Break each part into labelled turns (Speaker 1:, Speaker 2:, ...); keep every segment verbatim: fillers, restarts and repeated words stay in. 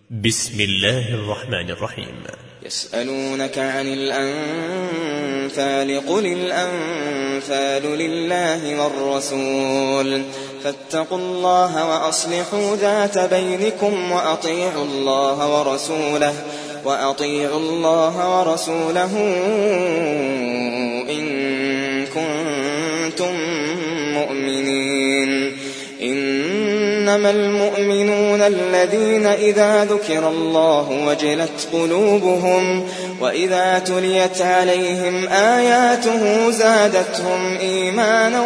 Speaker 1: بسم الله الرحمن الرحيم.
Speaker 2: يسألونك عن الأنفال قل الأنفال لله والرسول فاتقوا الله وأصلحوا ذات بينكم وأطيعوا الله ورسوله وأطيعوا الله ورسوله إن كنتم مؤمنين. إنما المؤمنون الذين إذا ذكر الله وجلت قلوبهم وإذا تليت عليهم آياته زادتهم إيمانا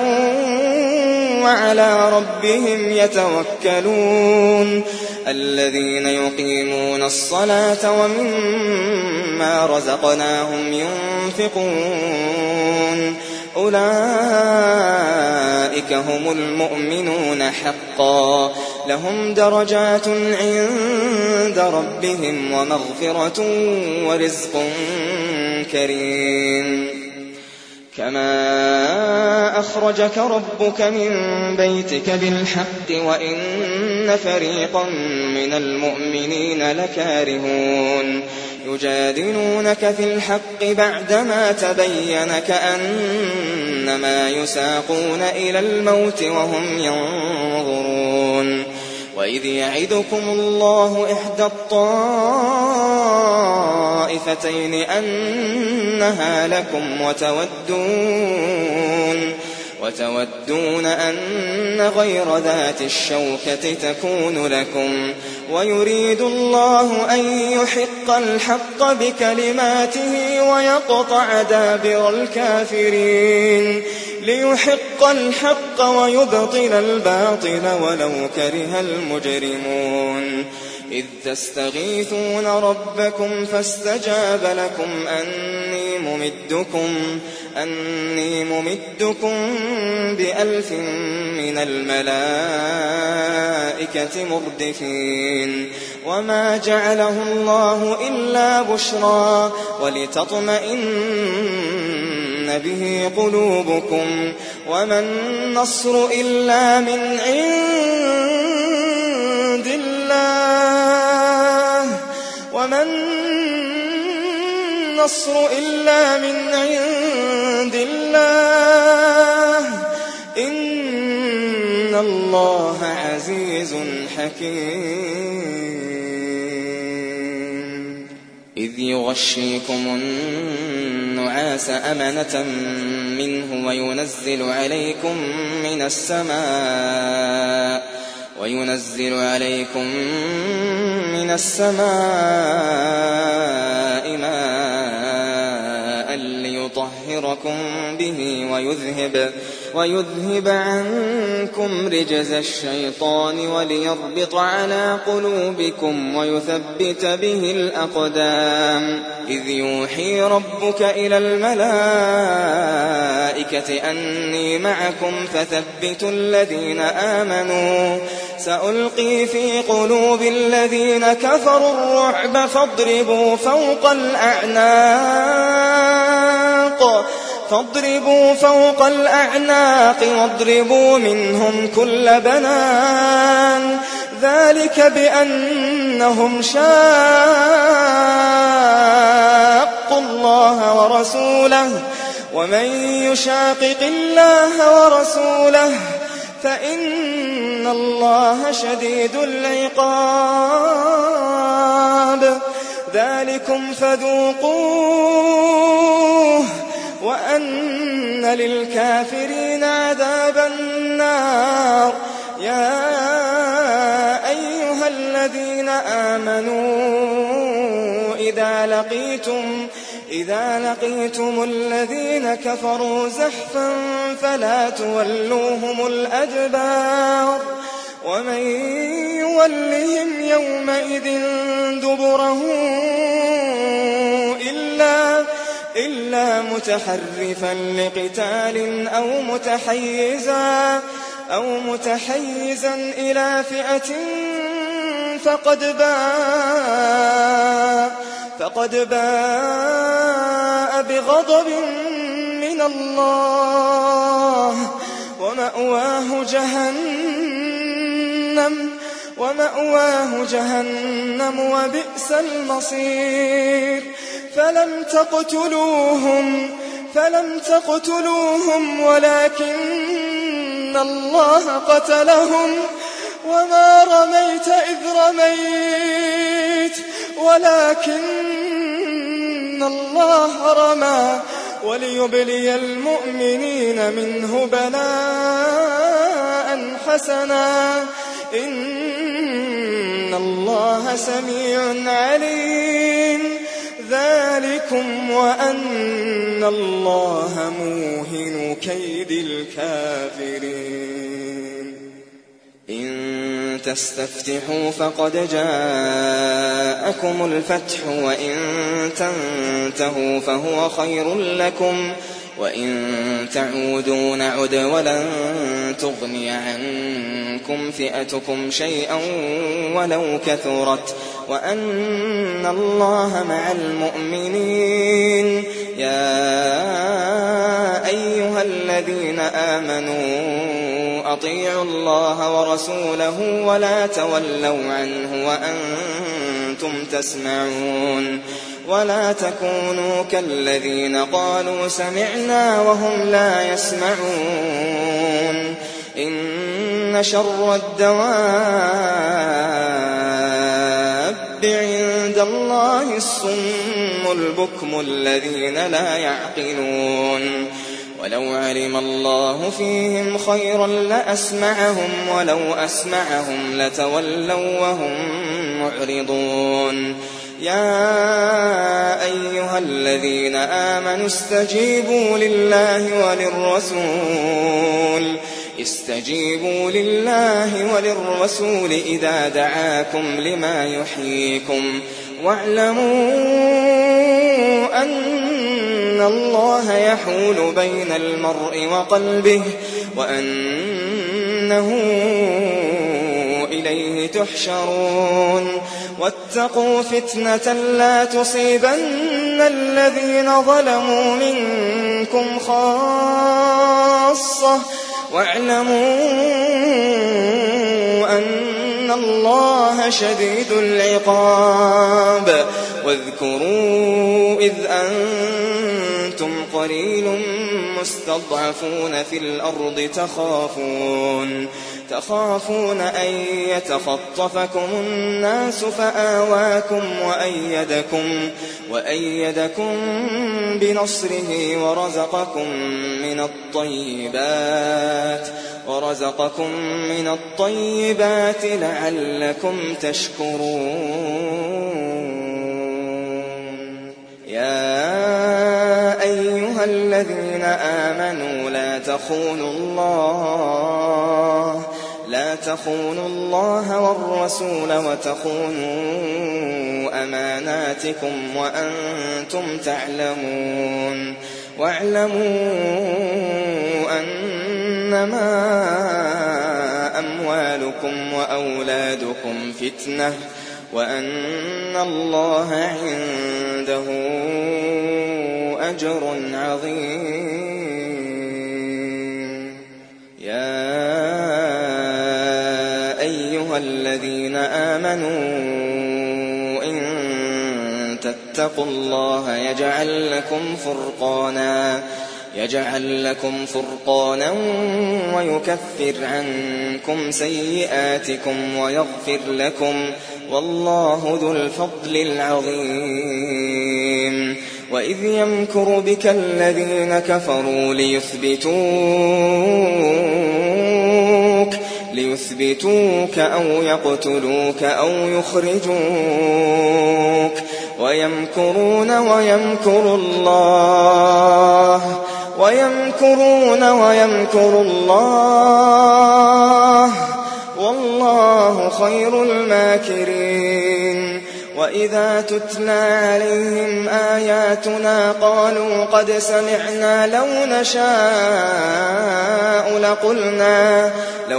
Speaker 2: وعلى ربهم يتوكلون. الذين يقيمون الصلاة ومما رزقناهم ينفقون أولئك هم المؤمنون حقا لهم درجات عند ربهم ومغفرة ورزق كريم. كما أخرجك ربك من بيتك بالحق وإن فريقا من المؤمنين لكارهون يجادلونك في الحق بعدما تبين كأنما يساقون إلى الموت وهم ينظرون. وإذ يعدكم الله إحدى الطائفتين أنها لكم وتودون وتودون أن غير ذات الشوكة تكون لكم ويريد الله أن يحق الحق بكلماته ويقطع دابر الكافرين ليحق الحق ويبطل الباطل ولو كره المجرمون. إذ تستغيثون ربكم فاستجاب لكم أني ممدكم أني ممدكم بألف من الملائكة مردفين. وما جعله الله إلا بشرى ولتطمئن به قلوبكم وما النصر إلا من عند الله وما النصر إلا من عند الله إن الله عزيز حكيم. إذ يغشيكم النعاس أمنة منه وينزل عليكم من السماء وينزل عليكم من السماء ماء ليطهركم به ويذهب ويذهب عنكم رجز الشيطان وليربط على قلوبكم ويثبت به الأقدام. إذ يوحي ربك إلى الملائكة أني معكم فثبتوا الذين آمنوا سألقي في قلوب الذين كفروا الرعب فاضربوا فوق الأعناق فاضربوا فوق الأعناق واضربوا منهم كل بنان ذلك بأنهم شاقوا الله ورسوله ومن يشاقق الله ورسوله فإن الله شديد العقاب. ذلكم فذوقوه وأن للكافرين عذاب النار. يا أيها الذين آمنوا إذا لقيتم إذا لقيتم الذين كفروا زحفا فلا تولوهم الأدبار ومن يولهم يومئذ دبره إلا إلا متحرفا لقتال أو متحيزا أو متحيزا إلى فئة فقد باء فقد باء بغضب من الله ومأواه جهنم ومأواه جهنم وبئس المصير فلم تقتلوهم فلم تقتلوهم ولكن الله قتلهم وما رميت إذ رميت ولكن الله رمى وليبلي المؤمنين منه بلاء حسنا إن الله سميع عليم ذلكم وأن الله موهن كيد الكافرين إن تستفتحوا فقد جاءكم الفتح وإن تنتهوا فهو خير لكم وإن تعودوا نعد ولن تغني عنكم فئتكم شيئا ولو كثرت وأن الله مع المؤمنين يا أيها الذين آمنوا أطيعوا الله ورسوله ولا تولوا عنه وأنتم تسمعون ولا تكونوا كالذين قالوا سمعنا وهم لا يسمعون إن شر الدواب عند الله الصم البكم الذين لا يعقلون ولو علم الله فيهم خيرا لأسمعهم ولو أسمعهم لتولوا وهم معرضون يا أيها الذين آمنوا استجيبوا لله وللرسول استجيبوا لله وللرسول إذا دعاكم لما يحييكم واعلموا أن الله يحول بين المرء وقلبه وأنه إليه تحشرون واتقوا فتنة لا تصيبن الذين ظلموا منكم خاصة واعلموا أن الله شديد العقاب واذكروا إذ أنتم قليل مستضعفون في الأرض تخافون تخافون أن يتخطفكم الناس فآواكم وأيدكم, وأيدكم بنصره ورزقكم من الطيبات ورزقكم من الطيبات لعلكم تشكرون يا أيها الذين آمنوا لا تخونوا الله لا تخونوا الله والرسول وتخونوا أماناتكم وأنتم تعلمون واعلموا أنما أموالكم وأولادكم فتنة وأن الله عنده أجر عظيم يا أيها الذين آمنوا إن تتقوا الله يجعل لكم فرقانا يجعل لكم فرقانا ويكفر عنكم سيئاتكم ويغفر لكم والله ذو الفضل العظيم وإذ يمكر بك الذين كفروا ليثبتوك ليثبتوك أو يقتلوك أو يخرجوك ويمكرون ويمكر الله ويمكرون ويمكر الله والله خير الماكرين وإذا تتلى عليهم آياتنا قالوا قد سمعنا لو نشاء لقلنا لو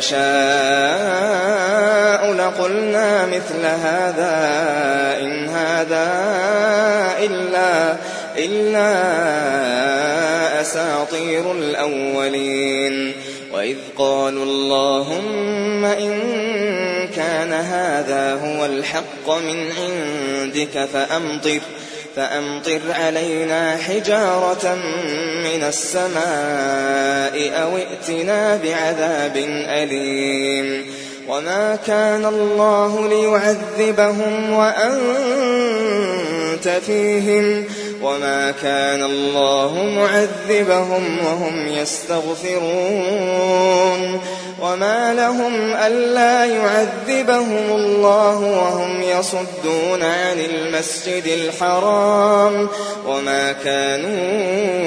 Speaker 2: نشاء لقلنا مثل هذا إن هذا إلا إلا أساطير الأولين وإذ قالوا اللهم إن كان هذا هو الحق من عندك فأمطر فأمطر علينا حجارة من السماء أو ائتنا بعذاب أليم وما كان الله ليعذبهم وأنت فيهم وما كان الله معذبهم وهم يستغفرون وما لهم ألا يعذبهم الله وهم يصدون عن المسجد الحرام وما كانوا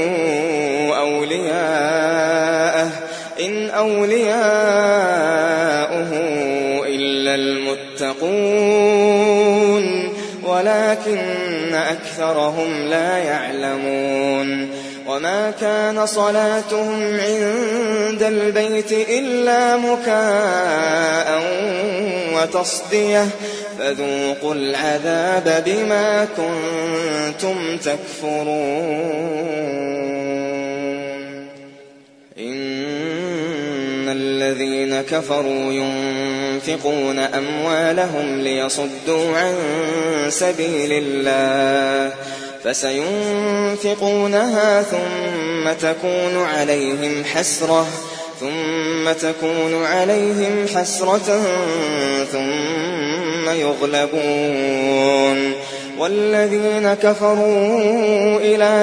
Speaker 2: أولياءه إن أولياؤه إلا المتقون ولكن أكثرهم لا يعلمون وما كان صلاتهم عند البيت إلا مكاء وتصدية فذوقوا العذاب بما كنتم تكفرون إن الذين كفروا ينفقون أموالهم ليصدوا عن سبيل الله فسينفقونها ثم تكون عليهم حسرة ثم تكون عليهم حسرة ثم يغلبون والذين كفروا إلى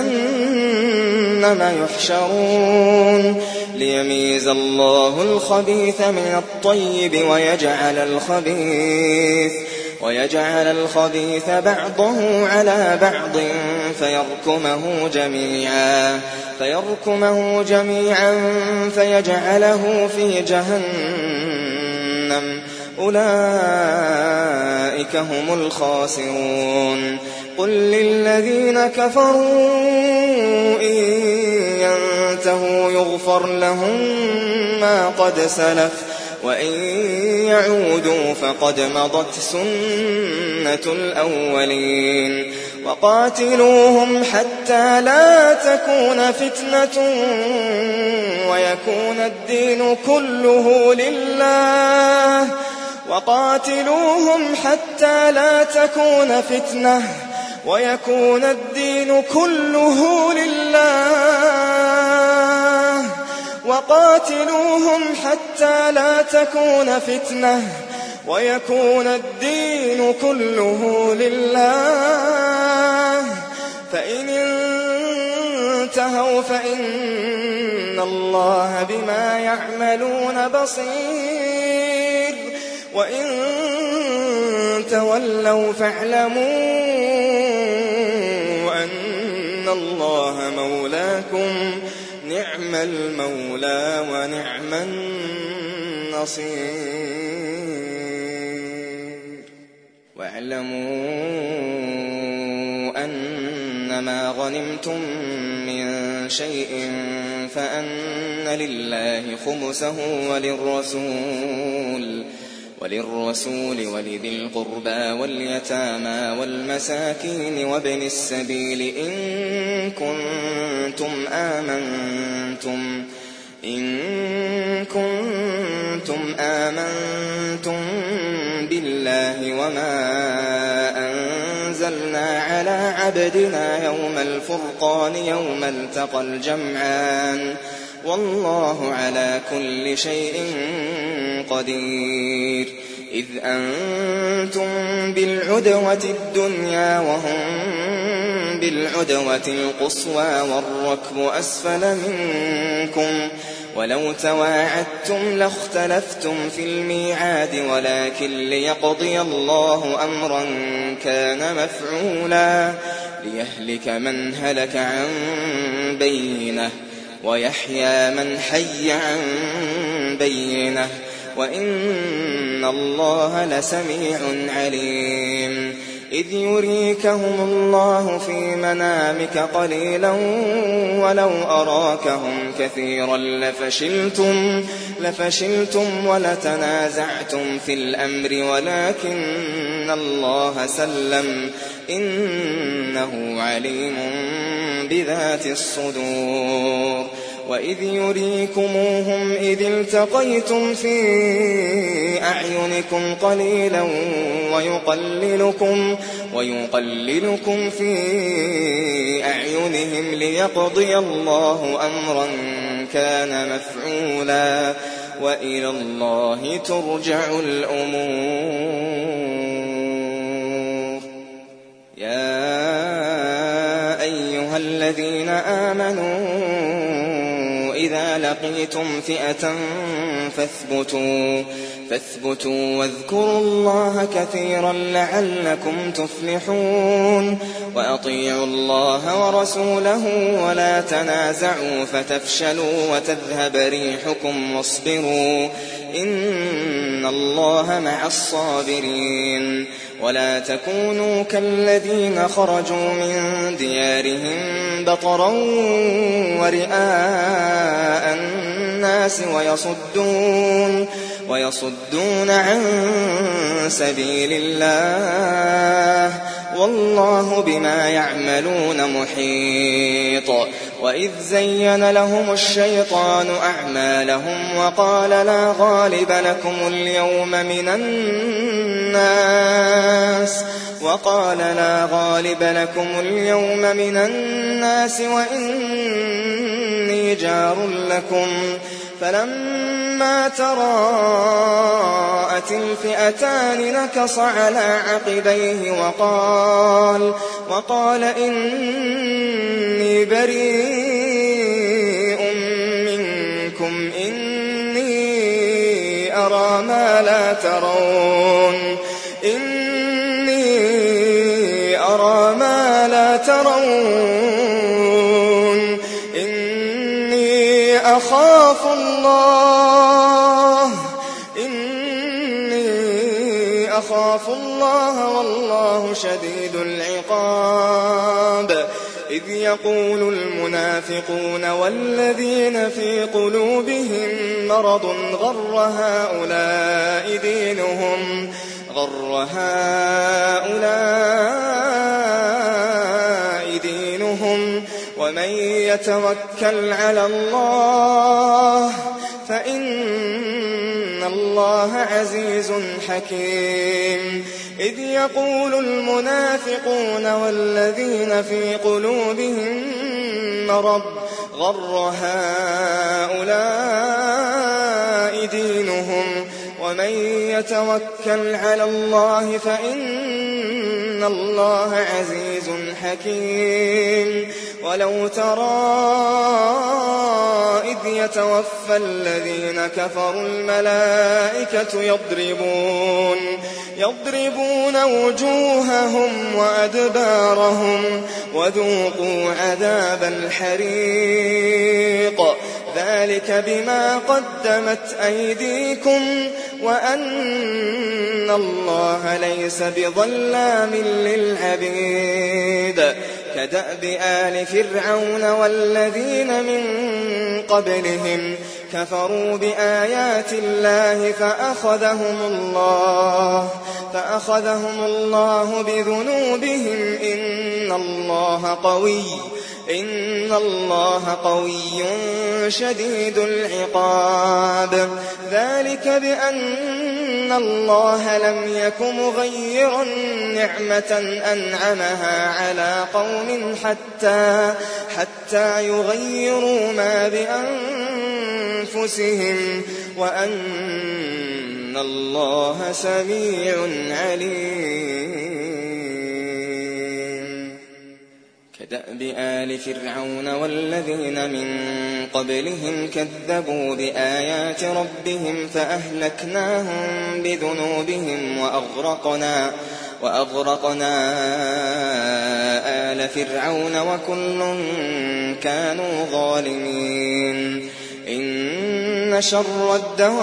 Speaker 2: جهنم يحشرون ليميز الله الخبيث من الطيب ويجعل الخبيث ويجعل الخبيث بعضه على بعض فيركمه جميعا فيركمه جميعا فيجعله في جهنم أولئك هم الخاسرون قل للذين كفروا إن ينتهوا يغفر لهم ما قد سلف وإن يعودوا فقد مضت سنة الأولين وقاتلوهم حتى لا تكون فتنة ويكون الدين كله لله وقاتلوهم حتى لا تكون فتنة ويكون الدين كله لله وقاتلوهم حتى لا تكون فتنة ويكون الدين كله لله فإن انتهوا فإن الله بما يعملون بصير وإن تولوا فاعلموا أن الله مولاكم نعم المولى ونعم النصير واعلموا أنما غنمتم من شيء فأن لله خمسه وللرسول وللرسول ولذي القربى واليتامى والمساكين وابن السبيل إن كنتم آمنتم إن كنتم آمنتم بالله وما أنزلنا على عبدنا يوم الفرقان يوم التقى الجمعان والله على كل شيء قدير إذ أنتم بالعدوة الدنيا وهم بالعدوة القصوى والركب أسفل منكم ولو تواعدتم لاختلفتم في الميعاد ولكن ليقضي الله أمرا كان مفعولا ليهلك من هلك عن بينه ويحيى من حي عن بينه وإن الله لسميع عليم إذ يريكهم الله في منامك قليلا ولو أراكهم كثيرا لفشلتم, لفشلتم ولتنازعتم في الأمر ولكن الله سلم إنه عليم بذات الصدور وإذ يريكموهم إذ التقيتم في أعينكم قليلا ويقللكم, ويقللكم في أعينهم ليقضي الله أمرا كان مفعولا وإلى الله ترجع الأمور. يا أيها الذين آمنوا إذا لقيتم فئة فاثبتوا فاثبتوا واذكروا الله كثيرا لعلكم تفلحون. وأطيعوا الله ورسوله ولا تنازعوا فتفشلوا وتذهب ريحكم واصبروا إن الله مع الصابرين. ولا تكونوا كالذين خرجوا من ديارهم بطرا ورئاء الناس ويصدون ويصدون عن سبيل الله والله بما يعملون محيط. وإذ زين لهم الشيطان أعمالهم وقال لا غالب لكم اليوم من الناس وقال لا غالب لكم اليوم من الناس وإني جار لكم فلما تراءت الفئتان نكص على عقبيه وقال, وقال إني بريء منكم إني أرى ما لا ترون إني أرى ما لا ترون إني أخاف الله إني أخاف الله والله شديد العقاب. إذ يقول المنافقون والذين في قلوبهم مرض غر هؤلاء دينهم غر هؤلاء دينهم ومن يتوكل على الله فإن الله عزيز حكيم. إذ يقول المنافقون والذين في قلوبهم مرض غر هؤلاء دينهم ومن يتوكل على الله فإن الله عزيز حكيم. ولو ترى إذ يتوفى الذين كفروا الملائكة يضربون يضربون وجوههم وأدبارهم وذوقوا عذاب الحريق ذلك بما قدمت أيديكم وأن الله ليس بظلام للعبيد. كدأب آل فرعون والذين من قبلهم كفروا بآيات الله فأخذهم الله فأخذهم الله بذنوبهم إن الله قوي إن الله قوي شديد العقاب. ذلك بأن الله لم يك مغيرا نعمة أنعمها على قوم حتى حتى يغيروا ما بأنفسهم وأن الله سميع عليم. كدأب آل فرعون والذين من قبلهم كذبوا بآيات ربهم فأهلكناهم بذنوبهم وأغرقنا وأغرقنا آل فرعون وكل كانوا ظالمين. إن شر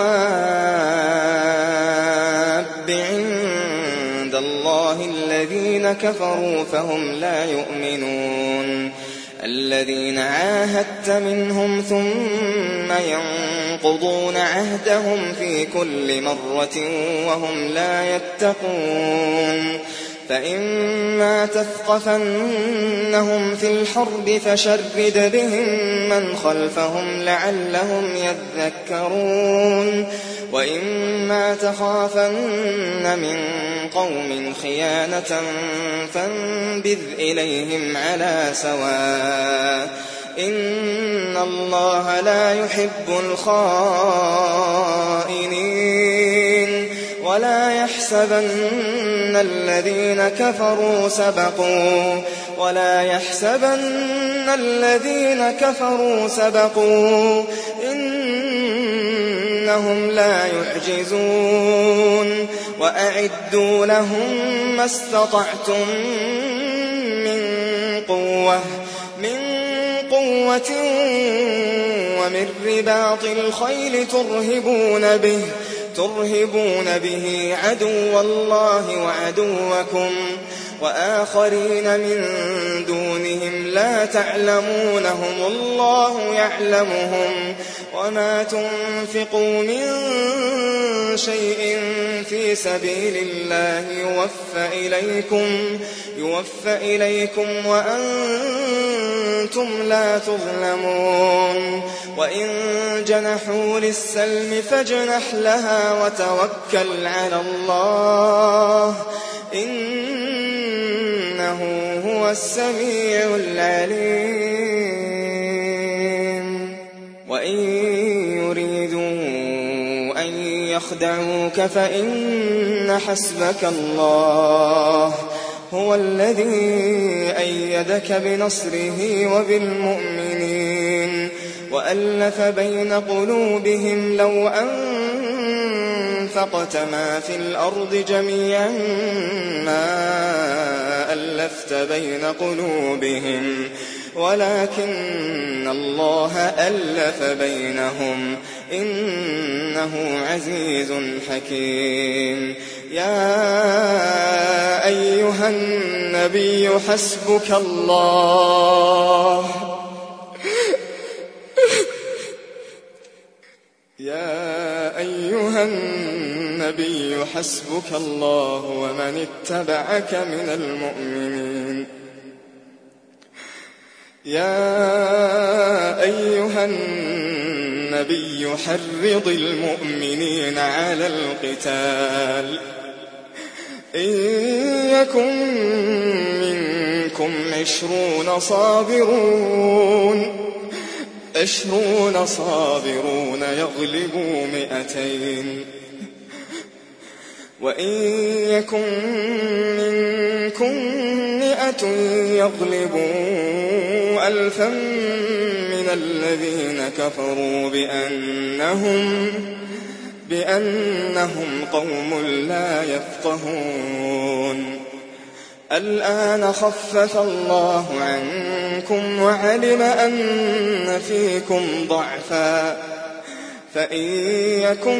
Speaker 2: الدواب عند الله الذين كفروا فهم لا يؤمنون. الذين عاهدت منهم ثم ينقضون عهدهم في كل مرة وهم لا يتقون. فإما تثقفنهم في الحرب فشرد بهم من خلفهم لعلهم يذكرون وإما تخافن من قوم خيانة فانبذ إليهم على سواء إن الله لا يحب الخائنين ولا يحسبن الذين كفروا سبقوا ولا يحسبن الذين كفروا سبقوا إنهم لا يعجزون وأعدوا لهم ما استطعتم من قوة من قوة ومن رباط الخيل ترهبون به ترهبون به عدو الله وعدوكم وآخرين من دونهم لا تعلمونهم الله يعلمهم وما تنفقوا من شيء في سبيل الله يوفى إليكم يوفى إليكم وأنتم لا تظلمون وإن جنحوا للسلم فاجنح لها وتوكل على الله إنه هو السميع العليم وإن يريدوا أن يخدعوك فإن حسبك الله هو الذي أيدك بنصره وبالمؤمنين وألف بين قلوبهم لو أنفقت ما في الأرض جميعا ما ألفت بين قلوبهم ولكن الله ألف بينهم إنه عزيز حكيم يا أيها النبي حسبك الله يا أيها النبي حسبك الله ومن اتبعك من المؤمنين يا أيها النبي حرض المؤمنين على القتال إن يكن منكم عشرون صابرون عشرون صابرون يغلبوا مئتين وإن يكن منكم مئة يغلبوا ألفا من الذين كفروا بأنهم بأنهم قوم لا يفقهون الآن خفف الله عنكم وعلم أن فيكم ضعفا فإن يكن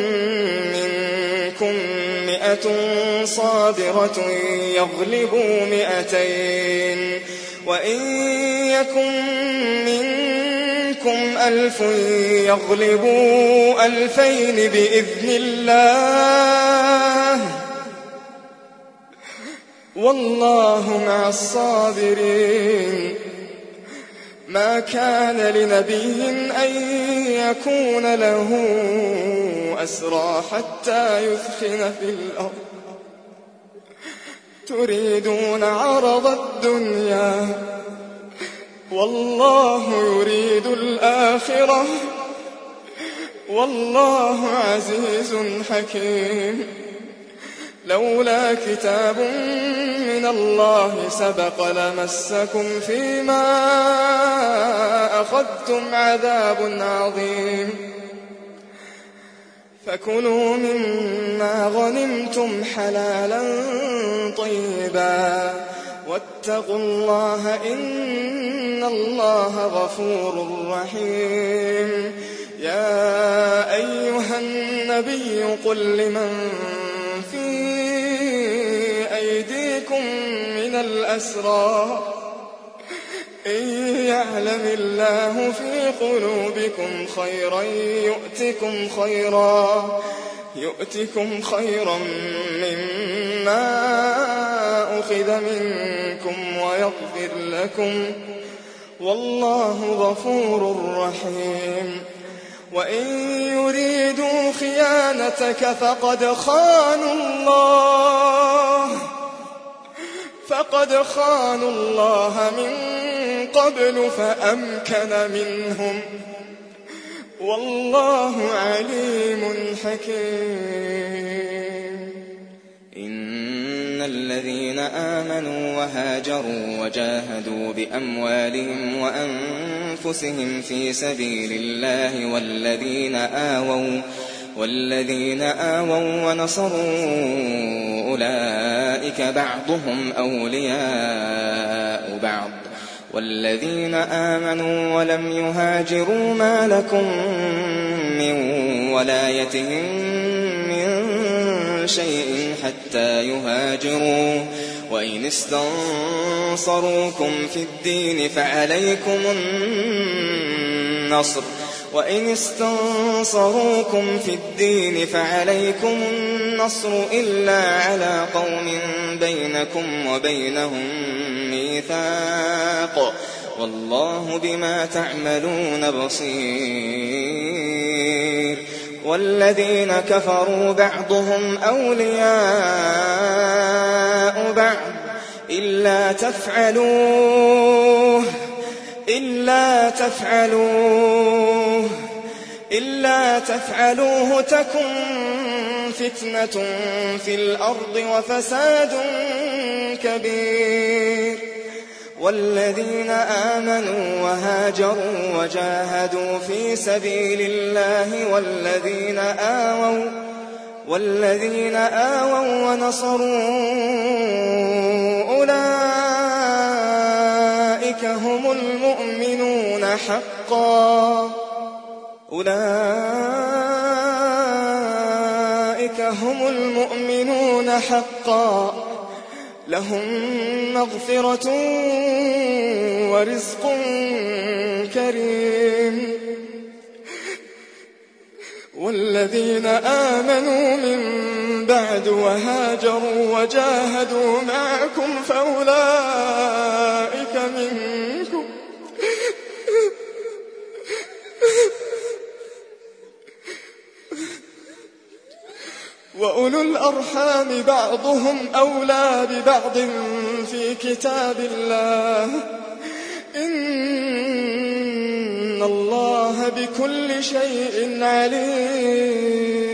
Speaker 2: منكم مئة صابرة يغلبوا مئتين وإن يكن منكم ألف يغلبوا ألفين بإذن الله والله مع الصابرين ما كان لنبي أن يكون له أسرى حتى يثخن في الأرض تريدون عرض الدنيا والله يريد الآخرة والله عزيز حكيم لولا كتاب من الله سبق لمسكم فيما أخذتم عذاب عظيم فكلوا مما غنمتم حلالا طيبا واتقوا الله إن الله غفور رحيم يا أيها النبي قل لمن في أيديكم من الأسرى إن يعلم الله في قلوبكم خيرا يؤتكم خيرا يؤتكم خيرا مما يؤاخذ منكم ويغفر لكم، والله غفور رحيم. وإن يريدوا خيانتك فقد خانوا الله فقد خانوا الله من قبل فأمكن منهم، والله عليم حكيم. إن الذين آمنوا وهاجروا وجاهدوا بأموالهم وأنفسهم في سبيل الله والذين آووا والذين آووا ونصروا أولئك بعضهم أولياء بعض، والذين آمنوا ولم يهاجروا ما لكم من ولايتهم من شيء حتى يهاجروا، وإن استنصروكم في الدين فعليكم النصر وإن استنصروكم في الدين فعليكم النصر إلا على قوم بينكم وبينهم ميثاق، والله بما تعملون بصير. والذين كفروا بعضهم أولياء بعض إلا تفعلوه إلا تفعلوه إلا تفعلوه تكن فتنة في الأرض وفساد كبير. والذين آمنوا وهاجروا وجاهدوا في سبيل الله والذين آووا والذين آووا ونصروا أولئك هم المؤمنون حقا أولئك هم المؤمنون حقا لهم مغفرة ورزق كريم. والذين آمنوا من بعد وهاجروا وجاهدوا معكم فأولئك منكم وأولو الأرحام بعضهم أولى ببعض في كتاب الله، إن الله بكل شيء عليم.